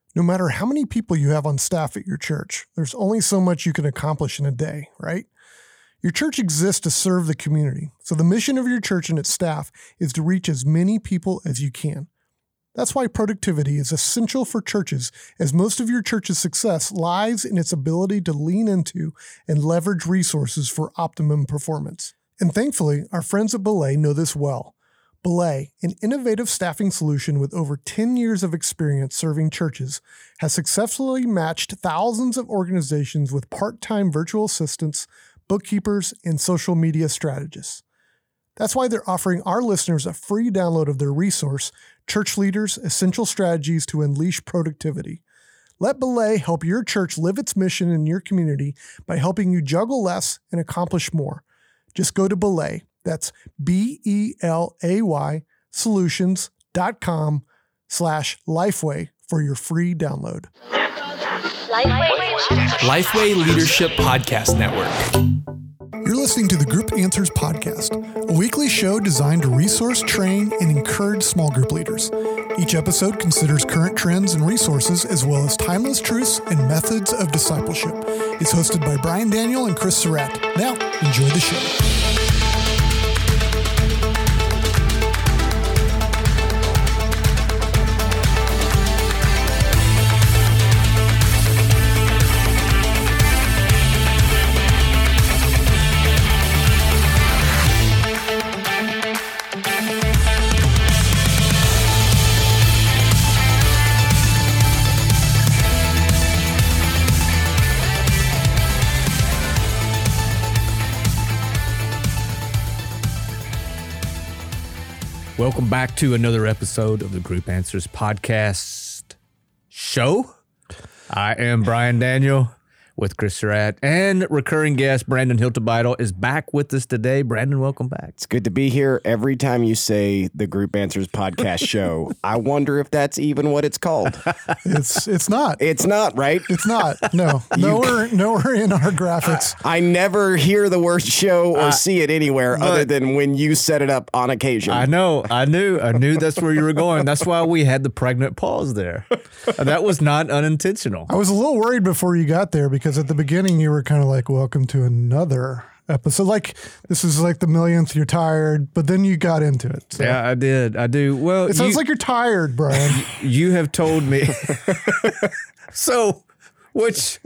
No matter how many people you have on staff at your church, there's only so much you can accomplish in a day, right? Your church exists to serve the community, so the mission of your church and its staff is to reach as many people as you can. That's why productivity is essential for churches, as most of your church's success lies in its ability to lean into and leverage resources for optimum performance. And thankfully, our friends at Belay know this well. Belay, an innovative staffing solution with over 10 years of experience serving churches, has successfully matched thousands of organizations with part-time virtual assistants, bookkeepers, and social media strategists. That's why they're offering our listeners a free download of their resource, Church Leaders: Essential Strategies to Unleash Productivity. Let Belay help your church live its mission in your community by helping you juggle less and accomplish more. Just go to Belay. That's BELAY solutions.com/Lifeway for your free download. Lifeway Leadership Podcast Network. You're listening to the Group Answers Podcast, a weekly show designed to resource, train, and encourage small group leaders. Each episode considers current trends and resources, as well as timeless truths and methods of discipleship. It's hosted by Brian Daniel and Chris Surratt. Now, enjoy the show. Welcome back to another episode of the Group Answers Podcast show. I am Brian Daniel with Chris Surratt, and recurring guest Brandon Hiltebeitel is back with us today. Brandon, welcome back. It's good to be here. Every time you say the Group Answers Podcast show, I wonder if that's even what it's called. It's not. It's not, right? It's not. No. Nowhere in our graphics. I never hear the word show or see it anywhere other than when you set it up on occasion. I know. I knew that's where you were going. That's why we had the pregnant pause there. That was not unintentional. I was a little worried before you got there because at the beginning you were kind of like, welcome to another episode. Like, this is like the millionth, you're tired, but then you got into it. So. Yeah, I did. I do. Well, it sounds like you're tired, Brian. You have told me. So, which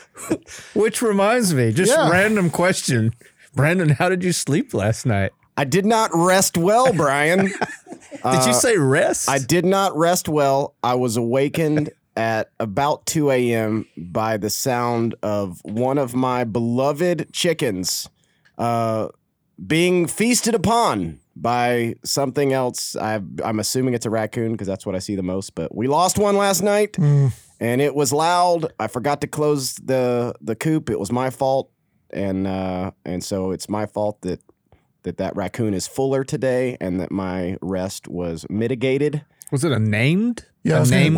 reminds me, just random question. Brandon, how did you sleep last night? I did not rest well, Brian. Did you say rest? I did not rest well. I was awakened at about 2 a.m. by the sound of one of my beloved chickens being feasted upon by something else. I'm assuming it's a raccoon because that's what I see the most. But we lost one last night, and it was loud. I forgot to close the coop. It was my fault, and so it's my fault that raccoon is fuller today, and that my rest was mitigated. Was it a named? Yeah, was it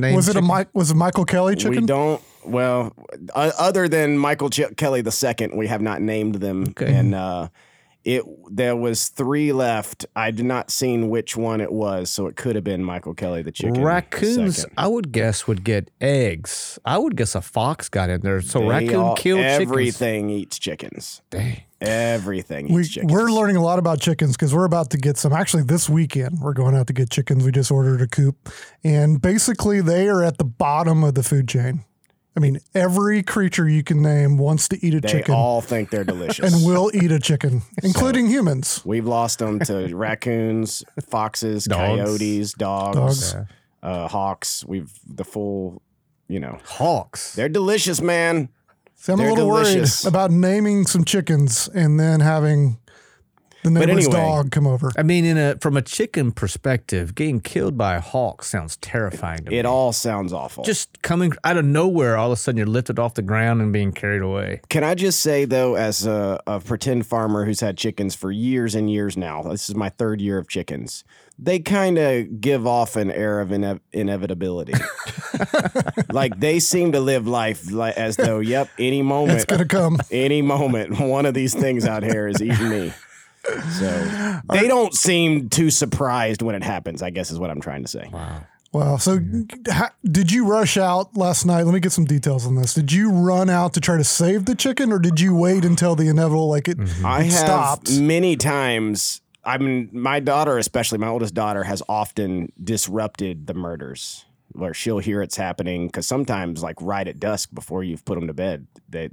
a Michael Kelly chicken? We don't. Well, other than Michael Kelly II, we have not named them. Okay. And there was 3 left. I did not seen which one it was, so it could have been Michael Kelly the chicken. Raccoons, I would guess, would get eggs. I would guess a fox got in there. So raccoon killed chickens. Everything eats chickens. Dang. Everything eats chickens. We're learning a lot about chickens because we're about to get some. Actually, this weekend, we're going out to get chickens. We just ordered a coop. And basically, they are at the bottom of the food chain. I mean, every creature you can name wants to eat a chicken. They all think they're delicious. And will eat a chicken, including humans. We've lost them to raccoons, foxes, coyotes, dogs. Hawks. The full, Hawks. They're delicious, man. See, I'm a little worried about naming some chickens and then having the neighbor's dog come over. I mean, from a chicken perspective, getting killed by a hawk sounds terrifying to me. It all sounds awful. Just coming out of nowhere, all of a sudden you're lifted off the ground and being carried away. Can I just say, though, as a pretend farmer who's had chickens for years and years now, this is my 3rd year of chickens, they kind of give off an air of inevitability. Like, they seem to live life as though, any moment. It's going to come. Any moment, one of these things out here is eating me. So they don't seem too surprised when it happens, I guess is what I'm trying to say. Wow. Wow. So did you rush out last night? Let me get some details on this. Did you run out to try to save the chicken, or did you wait until the inevitable, like it stopped? Many times, I mean, my daughter, especially my oldest daughter, has often disrupted the murders where she'll hear it's happening, because sometimes, like right at dusk before you've put them to bed,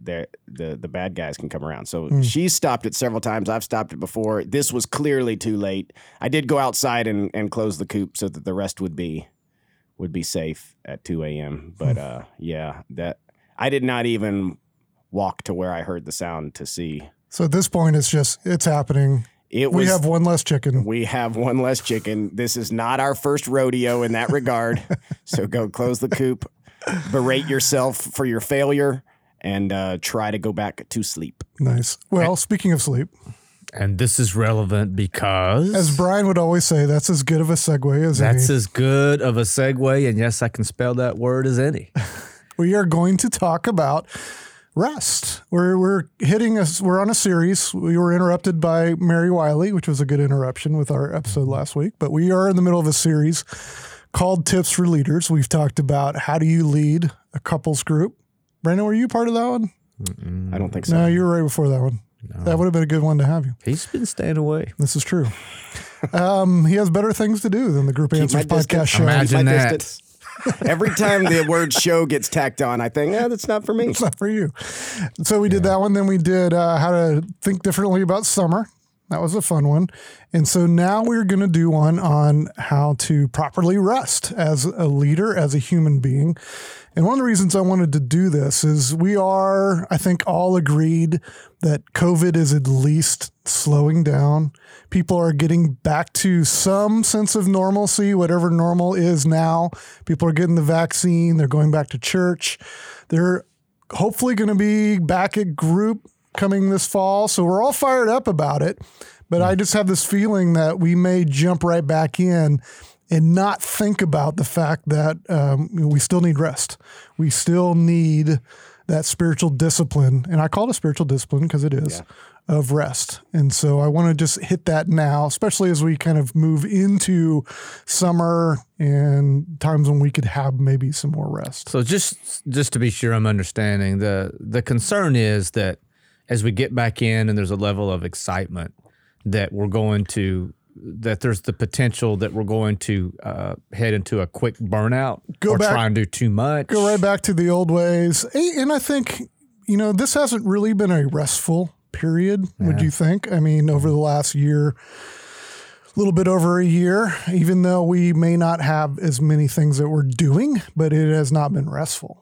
the bad guys can come around. So she's stopped it several times. I've stopped it before. This was clearly too late. I did go outside and close the coop so that the rest would be safe at 2 a.m. But yeah, that I did not even walk to where I heard the sound to see. So at this point, it's happening. We have one less chicken. We have one less chicken. This is not our first rodeo in that regard. So go close the coop, berate yourself for your failure, and try to go back to sleep. Nice. Well, speaking of sleep. And this is relevant because, as Brian would always say, that's as good of a segue as any. That's as good of a segue, and yes, I can spell that word as any. We are going to talk about rest. We're on a series. We were interrupted by Mary Wiley, which was a good interruption with our episode last week, but we are in the middle of a series called Tips for Leaders. We've talked about how do you lead a couples group. Brandon, were you part of that one? I don't think so. No, you were right before that one. No. That would have been a good one to have you. He's been staying away. This is true. He has better things to do than the Group Answers podcast show. Imagine that. Every time the word show gets tacked on, I think, that's not for me. It's not for you. So we did that one. Then we did how to think differently about summer. That was a fun one. And so now we're going to do one on how to properly rest as a leader, as a human being. And one of the reasons I wanted to do this is we are, I think, all agreed that COVID is at least slowing down. People are getting back to some sense of normalcy, whatever normal is now. People are getting the vaccine. They're going back to church. They're hopefully going to be back at group coming this fall. So we're all fired up about it. But I just have this feeling that we may jump right back in and not think about the fact that we still need rest. We still need that spiritual discipline. And I call it a spiritual discipline because it is, of rest. And so I want to just hit that now, especially as we kind of move into summer and times when we could have maybe some more rest. So just to be sure I'm understanding, the concern is that as we get back in and there's a level of excitement that there's the potential that we're going to head into a quick burnout try and do too much. Go right back to the old ways. And I think, this hasn't really been a restful period, would you think? I mean, over the last year, a little bit over a year, even though we may not have as many things that we're doing, but it has not been restful.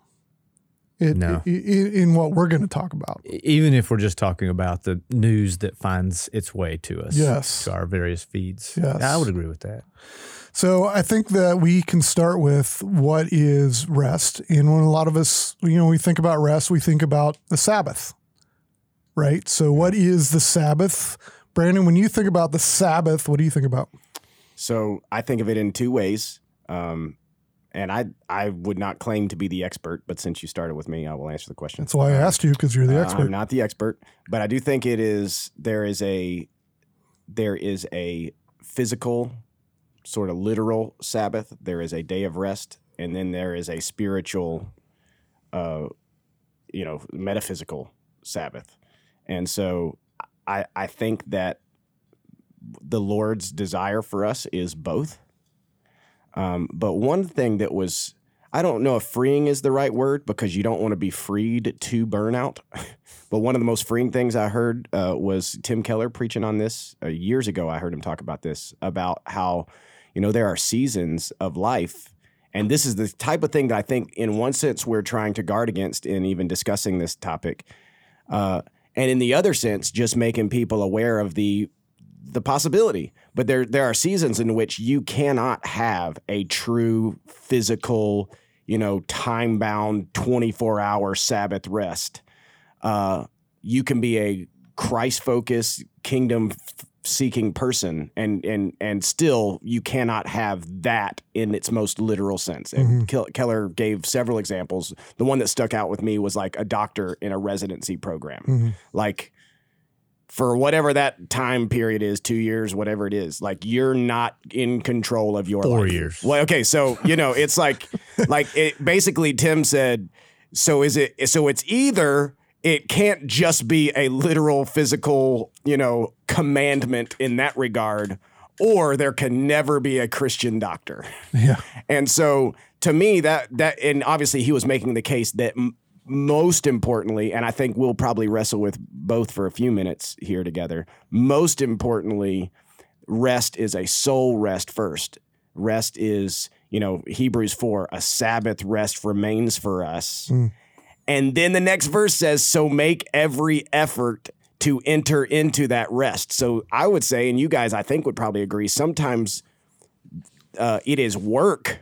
In what we're going to talk about. Even if we're just talking about the news that finds its way to us, to our various feeds. Yes. I would agree with that. So I think that we can start with what is rest. And when a lot of us, we think about rest, we think about the Sabbath, right? So what is the Sabbath? Brandon, when you think about the Sabbath, what do you think about? So I think of it in two ways. And I would not claim to be the expert, but since you started with me, I will answer the question. That's why I asked you, because you're the expert. I'm not the expert, but I do think there is a physical, sort of literal Sabbath. There is a day of rest, and then there is a spiritual, metaphysical Sabbath. And so I think that the Lord's desire for us is both. But one thing that was, I don't know if freeing is the right word, because you don't want to be freed to burnout. But one of the most freeing things I heard was Tim Keller preaching on this years ago. I heard him talk about this, about how, there are seasons of life. And this is the type of thing that I think in one sense we're trying to guard against in even discussing this topic. And in the other sense, just making people aware of the possibility. But there are seasons in which you cannot have a true physical, time-bound 24-hour Sabbath rest. You can be a Christ-focused, kingdom-seeking person, and still you cannot have that in its most literal sense. And Keller gave several examples. The one that stuck out with me was like a doctor in a residency program. Like, for whatever that time period is, 2 years, whatever it is. Like, you're not in control of your 4 life. years. Well, okay, so it's like it basically. Tim said, so it's either it can't just be a literal physical, commandment in that regard, or there can never be a Christian doctor. Yeah. And so to me, that and obviously he was making the case that most importantly, and I think we'll probably wrestle with both for a few minutes here together, most importantly, rest is a soul rest first. Rest is, Hebrews 4, a Sabbath rest remains for us. And then the next verse says, so make every effort to enter into that rest. So I would say, and you guys I think would probably agree, sometimes it is work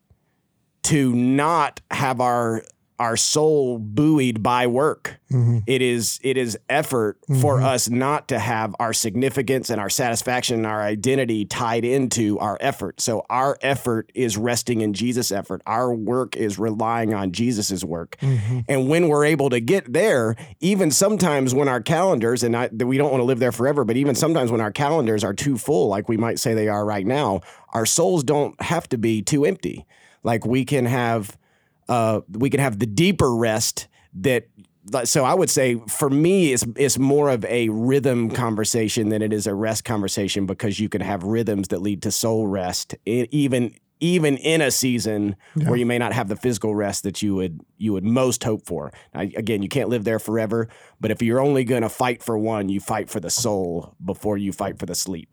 to not have our soul buoyed by work. Mm-hmm. It is effort for us not to have our significance and our satisfaction and our identity tied into our effort. So our effort is resting in Jesus' effort. Our work is relying on Jesus's work. Mm-hmm. And when we're able to get there, even sometimes when our calendars, and we don't want to live there forever, but even sometimes when our calendars are too full, like we might say they are right now, our souls don't have to be too empty. Like we can have the deeper rest that. So I would say for me, it's more of a rhythm conversation than it is a rest conversation, because you can have rhythms that lead to soul rest, even in a season where you may not have the physical rest that you would most hope for. Now, again, you can't live there forever, but if you're only going to fight for one, you fight for the soul before you fight for the sleep.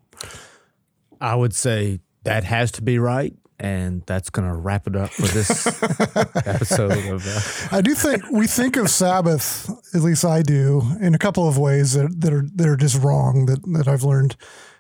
I would say that has to be right. And that's going to wrap it up for this episode of. I do think we think of Sabbath, at least I do, in a couple of ways that are just wrong that I've learned,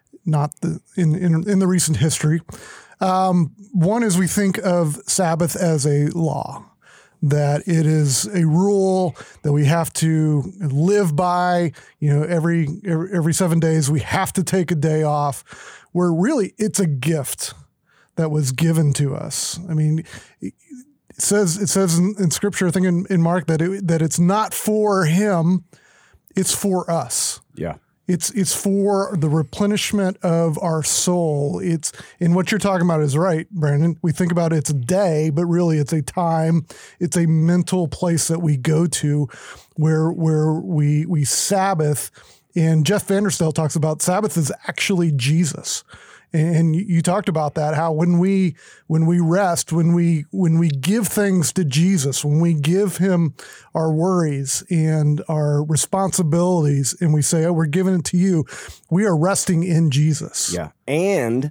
in the recent history. One is we think of Sabbath as a law, that it is a rule that we have to live by. Every 7 days we have to take a day off. Where really it's a gift that was given to us. I mean, it says in Scripture, I think in Mark, that it's not for him, it's for us. Yeah, it's for the replenishment of our soul. And what you're talking about is right, Brandon. We think about it's a day, but really it's a time. It's a mental place that we go to, where we Sabbath. And Jeff Vanderstelt talks about Sabbath is actually Jesus. And you talked about that, how when we rest, when we give things to Jesus, when we give him our worries and our responsibilities, and we say, oh, we're giving it to you, we are resting in Jesus. Yeah. And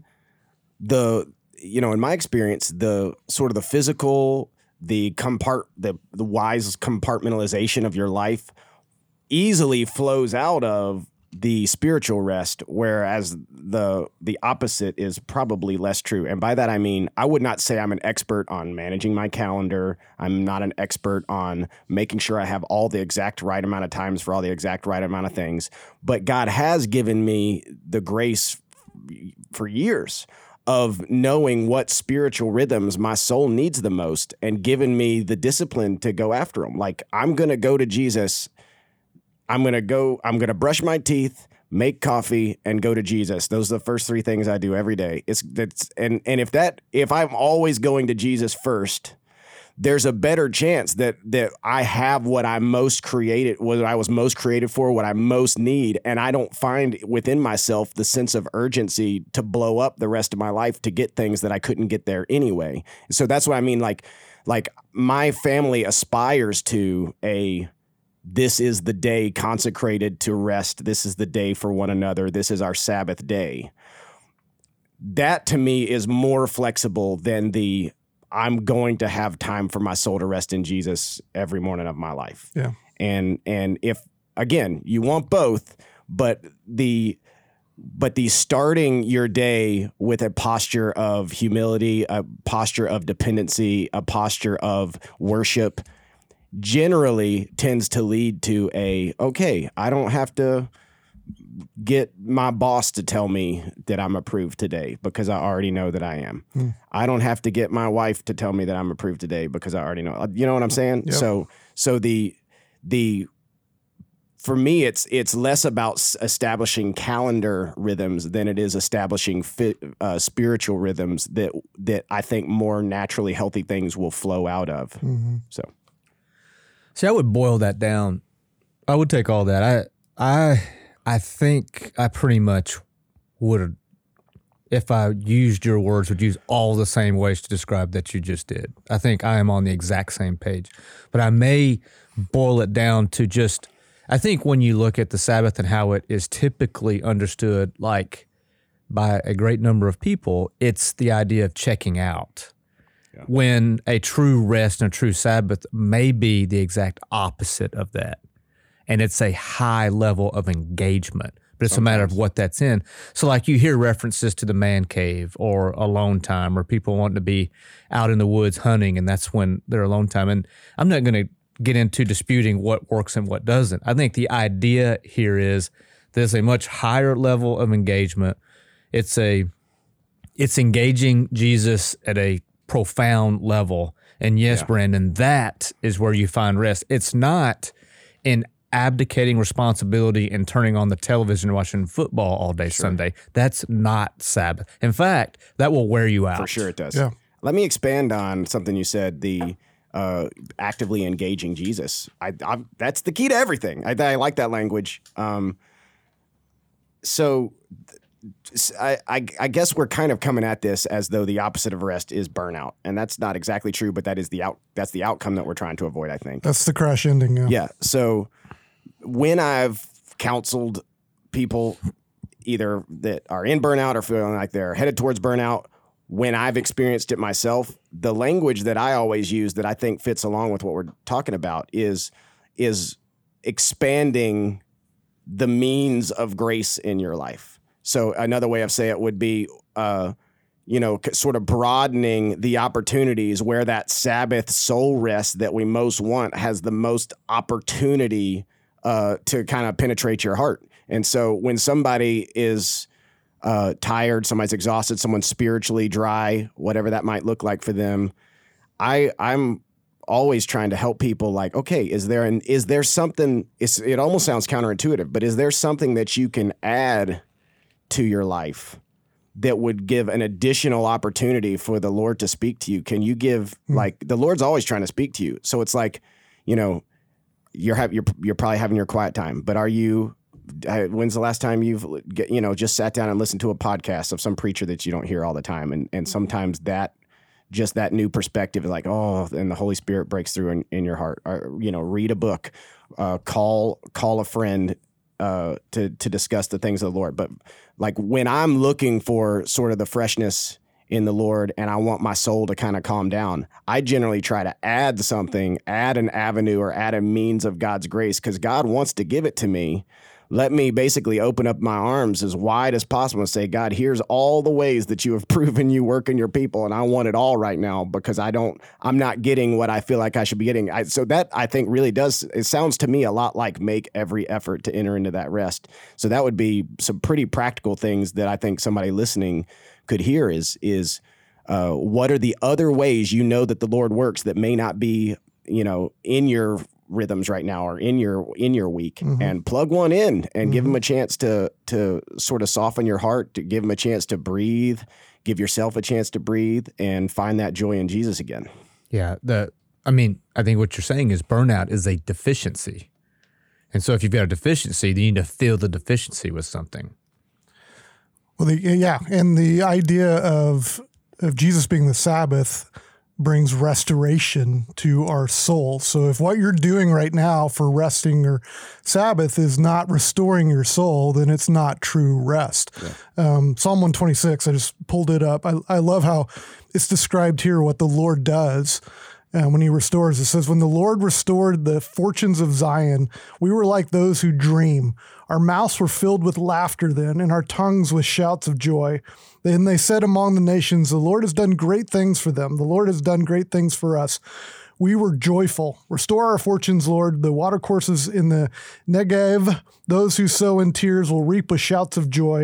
in my experience, the sort of the physical, the wise compartmentalization of your life easily flows out of the spiritual rest, whereas the opposite is probably less true. And by that, I mean, I would not say I'm an expert on managing my calendar. I'm not an expert on making sure I have all the exact right amount of times for all the exact right amount of things. But God has given me the grace for years of knowing what spiritual rhythms my soul needs the most, and given me the discipline to go after them. Like, I'm going to go to Jesus. I'm going to brush my teeth, make coffee, and go to Jesus. Those are the first three things I do every day. If I'm always going to Jesus first, there's a better chance that I have what I was most created for, what I most need. And I don't find within myself the sense of urgency to blow up the rest of my life to get things that I couldn't get there anyway. So that's what I mean. Like my family aspires to this is the day consecrated to rest. This is the day for one another. This is our Sabbath day. That to me is more flexible than I'm going to have time for my soul to rest in Jesus every morning of my life. Yeah. And if, again, you want both, but the starting your day with a posture of humility, a posture of dependency, a posture of worship generally tends to lead to I don't have to get my boss to tell me that I'm approved today because I already know that I am. I don't have to get my wife to tell me that I'm approved today because I already know. You know what I'm saying? Yep. So the for me, it's less about establishing calendar rhythms than it is establishing spiritual rhythms that I think more naturally healthy things will flow out of. Mm-hmm. So, see, I would boil that down. I would take all that. I think I pretty much would, if I used your words, would use all the same ways to describe that you just did. I think I am on the exact same page, but I may boil it down to just, I think when you look at the Sabbath and how it is typically understood, like by a great number of people, it's the idea of checking out. Yeah. When a true rest and a true Sabbath may be the exact opposite of that. And it's a high level of engagement, but it's a matter of what that's in. So like you hear references to the man cave or alone time, or people wanting to be out in the woods hunting, and that's when they're alone time. And I'm not going to get into disputing what works and what doesn't. I think the idea here is there's a much higher level of engagement. It's engaging Jesus at a profound level. And yes, Brandon, that is where you find rest. It's not in abdicating responsibility and turning on the television and watching football all day Sunday. That's not Sabbath. In fact, that will wear you out. For sure it does. Yeah. Let me expand on something you said, the actively engaging Jesus. That's the key to everything. I like that language. So I guess we're kind of coming at this as though the opposite of rest is burnout, and that's not exactly true, but that's the outcome that we're trying to avoid, I think. That's the crash ending. Yeah. Yeah. So when I've counseled people either that are in burnout or feeling like they're headed towards burnout, when I've experienced it myself, the language that I always use that I think fits along with what we're talking about is expanding the means of grace in your life. So another way of saying it would be, sort of broadening the opportunities where that Sabbath soul rest that we most want has the most opportunity to kind of penetrate your heart. And so when somebody is tired, somebody's exhausted, someone's spiritually dry, whatever that might look like for them, I'm always trying to help people like, okay, is there something, it almost sounds counterintuitive, but is there something that you can add to your life that would give an additional opportunity for the Lord to speak to you? Can you give, like, the Lord's always trying to speak to you. So it's like, you're probably having your quiet time, but when's the last time you've, just sat down and listened to a podcast of some preacher that you don't hear all the time? And sometimes that new perspective is like, oh, and the Holy Spirit breaks through in your heart. Or, read a book, call a friend to discuss the things of the Lord. But like when I'm looking for sort of the freshness in the Lord and I want my soul to kind of calm down, I generally try to add something, add an avenue or add a means of God's grace, because God wants to give it to me. Let me basically open up my arms as wide as possible and say, God, here's all the ways that you have proven you work in your people, and I want it all right now because I'm not getting what I feel like I should be getting. So that I think really it sounds to me a lot like make every effort to enter into that rest. So that would be some pretty practical things that I think somebody listening could hear is what are the other ways that the Lord works that may not be, in your rhythms right now or in your week, and plug one in and give them a chance to sort of soften your heart, to give them a chance to breathe, give yourself a chance to breathe and find that joy in Jesus again. Yeah. I think what you're saying is burnout is a deficiency. And so if you've got a deficiency, you need to fill the deficiency with something. Well, and the idea of Jesus being the Sabbath brings restoration to our soul. So if what you're doing right now for resting or Sabbath is not restoring your soul, then it's not true rest. Yeah. Psalm 126, I just pulled it up. I love how it's described here what the Lord does when he restores. It says, when the Lord restored the fortunes of Zion, we were like those who dream. Our mouths were filled with laughter then, and our tongues with shouts of joy. Then they said among the nations, the Lord has done great things for them. The Lord has done great things for us. We were joyful. Restore our fortunes, Lord. The watercourses in the Negev, those who sow in tears will reap with shouts of joy.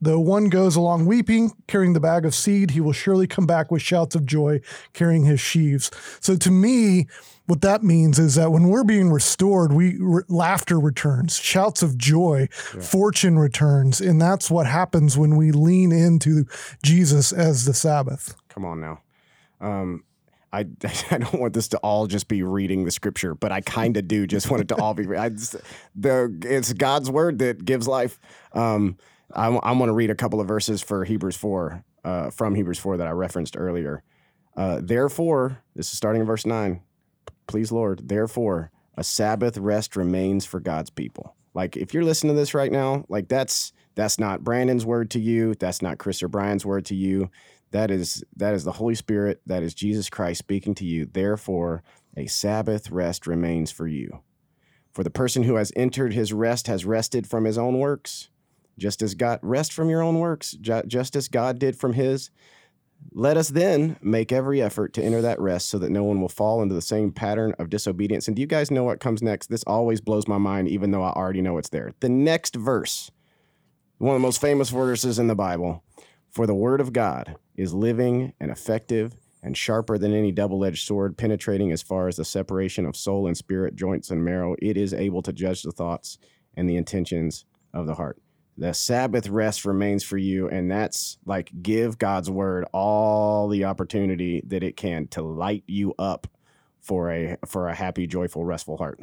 Though one goes along weeping, carrying the bag of seed, he will surely come back with shouts of joy, carrying his sheaves. So to me, what that means is that when we're being restored, laughter returns, shouts of joy, fortune returns. And that's what happens when we lean into Jesus as the Sabbath. Come on now. I don't want this to all just be reading the scripture, but I kind of do just want it to all be. It's God's word that gives life. I want to read a couple of verses for Hebrews 4, from Hebrews 4 that I referenced earlier. Therefore, this is starting in verse 9. Please, Lord, therefore, a Sabbath rest remains for God's people. Like, if you're listening to this right now, like that's not Brandon's word to you. That's not Chris or Brian's word to you. That is the Holy Spirit. That is Jesus Christ speaking to you. Therefore, a Sabbath rest remains for you. For the person who has entered his rest has rested from his own works, just as God rest from your own works, just as God did from his. Let us then make every effort to enter that rest so that no one will fall into the same pattern of disobedience. And do you guys know what comes next? This always blows my mind, even though I already know it's there. The next verse, one of the most famous verses in the Bible, for the word of God is living and effective and sharper than any double-edged sword, penetrating as far as the separation of soul and spirit, joints and marrow. It is able to judge the thoughts and the intentions of the heart. The Sabbath rest remains for you, and that's like give God's word all the opportunity that it can to light you up for a happy, joyful, restful heart.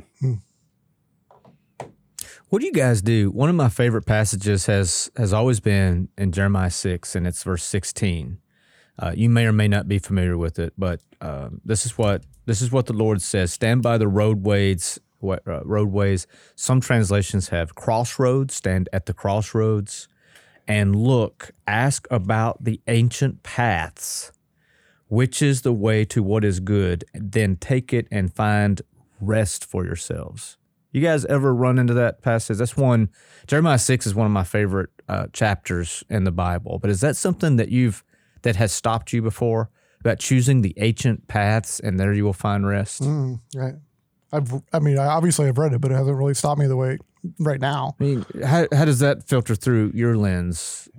What do you guys do? One of my favorite passages has always been in Jeremiah 6, and it's verse 16. You may or may not be familiar with it, but this is what the Lord says: "Stand by the roadways. Some translations have crossroads. Stand at the crossroads, and look. Ask about the ancient paths, which is the way to what is good. Then take it and find rest for yourselves." You guys ever run into that passage? That's one. Jeremiah 6 is one of my favorite chapters in the Bible. But is that something that has stopped you before, about choosing the ancient paths and there you will find rest? Right. I obviously I've read it, but it hasn't really stopped me the way right now. I mean, how does that filter through your lens?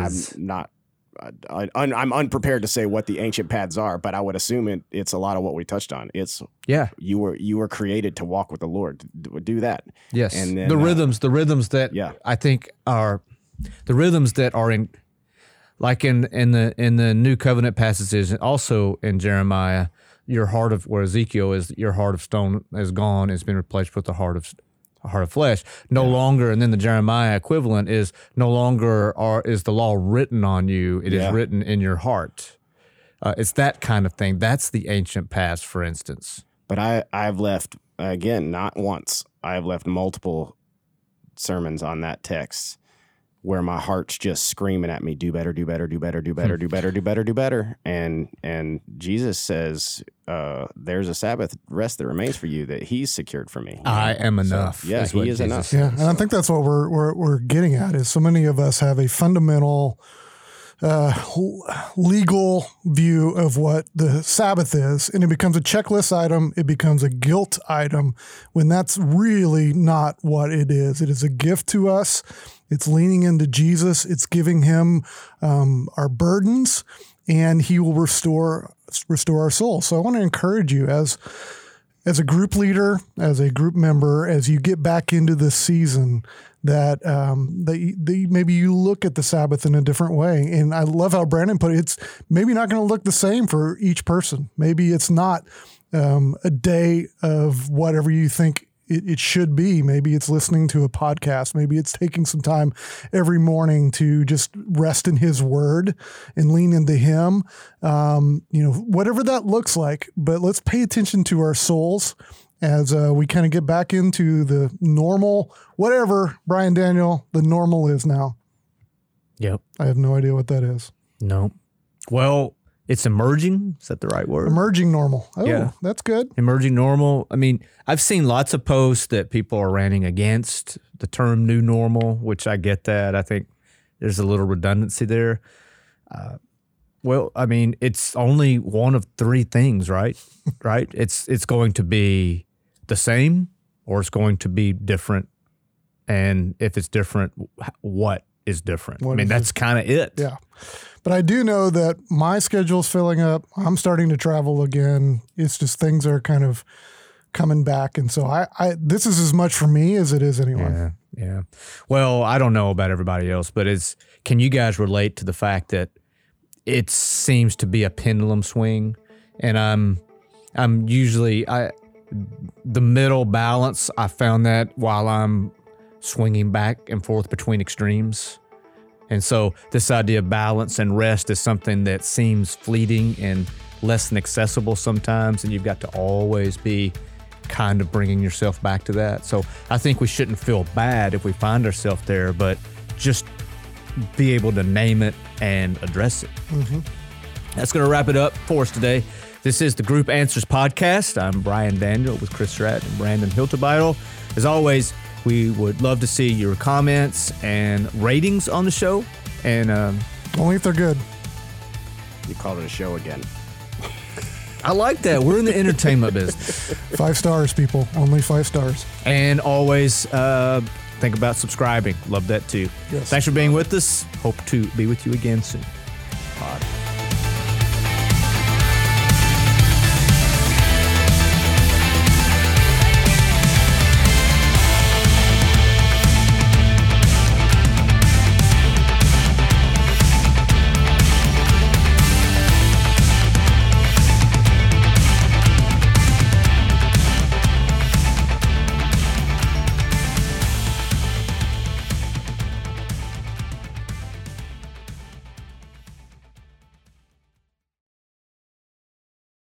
I'm unprepared to say what the ancient paths are, but I would assume it's a lot of what we touched on. It's you were created to walk with the Lord. Do that. Yes. And then, the rhythms that I think are the rhythms that are in, like in the New Covenant passages, and also in Jeremiah, where Ezekiel is, your heart of stone is gone, it's been replaced with a heart of flesh. No longer, and then the Jeremiah equivalent is no longer is the law written on you, it is written in your heart. It's that kind of thing. That's the ancient past, for instance. But I've left, again, not once, I've left multiple sermons on that text where my heart's just screaming at me, do better, do better, do better, do better, do better, do better, do better. And Jesus says, there's a Sabbath rest that remains for you that he's secured for me. I am enough. So, yeah, he is enough. Yeah, and I think that's what we're getting at, is so many of us have a fundamental legal view of what the Sabbath is, and it becomes a checklist item. It becomes a guilt item when that's really not what it is. It is a gift to us. It's leaning into Jesus. It's giving him our burdens, and he will restore our soul. So I want to encourage you as a group leader, as a group member, as you get back into this season, that maybe you look at the Sabbath in a different way. And I love how Brandon put it. It's maybe not going to look the same for each person. Maybe it's not a day of whatever you think it should be. Maybe it's listening to a podcast. Maybe it's taking some time every morning to just rest in his word and lean into him. Whatever that looks like, but let's pay attention to our souls as we kind of get back into the normal, whatever, Brian Daniel, the normal is now. Yep. I have no idea what that is. No. Well, it's emerging. Is that the right word? Emerging normal. Oh, yeah. That's good. Emerging normal. I mean, I've seen lots of posts that people are ranting against the term new normal, which I get that. I think there's a little redundancy there. Well, I mean, it's only one of three things, right? Right? It's going to be the same or it's going to be different. And if it's different, what? is different. What I mean, is that's kind of it. Yeah. But I do know that my schedule's filling up. I'm starting to travel again. It's just things are kind of coming back. And so I this is as much for me as it is anyone. Yeah. Well, I don't know about everybody else, but can you guys relate to the fact that it seems to be a pendulum swing? And I'm usually the middle balance. I found that while I'm swinging back and forth between extremes. And so this idea of balance and rest is something that seems fleeting and less than accessible sometimes, and you've got to always be kind of bringing yourself back to that. So I think we shouldn't feel bad if we find ourselves there, but just be able to name it and address it. Mm-hmm. That's going to wrap it up for us today. This is the Group Answers Podcast. I'm Brian Daniel with Chris Surratt and Brandon Hiltebeitel. As always, we would love to see your comments and ratings on the show. And only if they're good. You called it a show again. I like that. We're in the entertainment business. 5 stars, people. Only 5 stars. And always think about subscribing. Love that too. Yes. Thanks for being with us. Hope to be with you again soon. Pod.